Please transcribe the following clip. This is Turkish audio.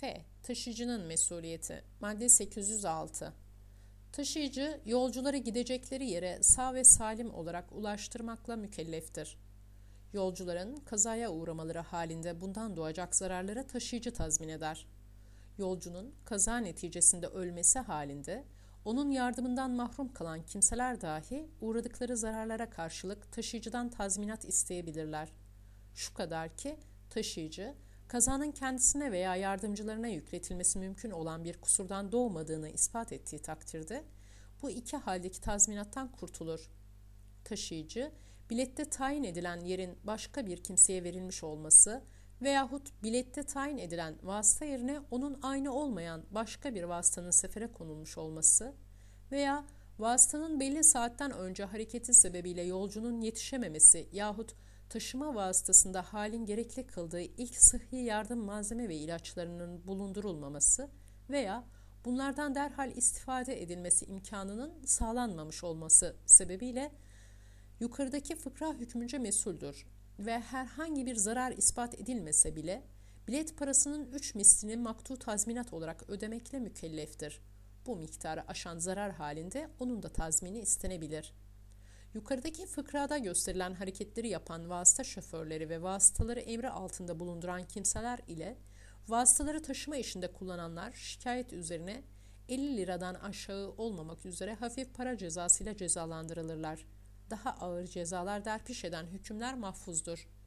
F. Taşıyıcının mesuliyeti. Madde 806. Taşıyıcı, yolcuları gidecekleri yere sağ ve salim olarak ulaştırmakla mükelleftir. Yolcuların kazaya uğramaları halinde bundan doğacak zararlara taşıyıcı tazmin eder. Yolcunun kaza neticesinde ölmesi halinde onun yardımından mahrum kalan kimseler dahi uğradıkları zararlara karşılık taşıyıcıdan tazminat isteyebilirler. Şu kadar ki taşıyıcı, kazanın kendisine veya yardımcılarına yükletilmesi mümkün olan bir kusurdan doğmadığını ispat ettiği takdirde bu iki haldeki tazminattan kurtulur. Taşıyıcı, bilette tayin edilen yerin başka bir kimseye verilmiş olması veyahut bilette tayin edilen vasıta yerine onun aynı olmayan başka bir vasıtanın sefere konulmuş olması veya vasıtanın belli saatten önce hareketi sebebiyle yolcunun yetişememesi yahut taşıma vasıtasında halin gerekli kıldığı ilk sıhhi yardım malzeme ve ilaçlarının bulundurulmaması veya bunlardan derhal istifade edilmesi imkanının sağlanmamış olması sebebiyle yukarıdaki fıkra hükmünce mesuldür ve herhangi bir zarar ispat edilmese bile bilet parasının 3 mislini maktu tazminat olarak ödemekle mükelleftir. Bu miktarı aşan zarar halinde onun da tazmini istenebilir. Yukarıdaki fıkrada gösterilen hareketleri yapan vasıta şoförleri ve vasıtaları emri altında bulunduran kimseler ile vasıtaları taşıma işinde kullananlar şikayet üzerine 50 liradan aşağı olmamak üzere hafif para cezasıyla cezalandırılırlar. Daha ağır cezalar derpiş eden hükümler mahfuzdur.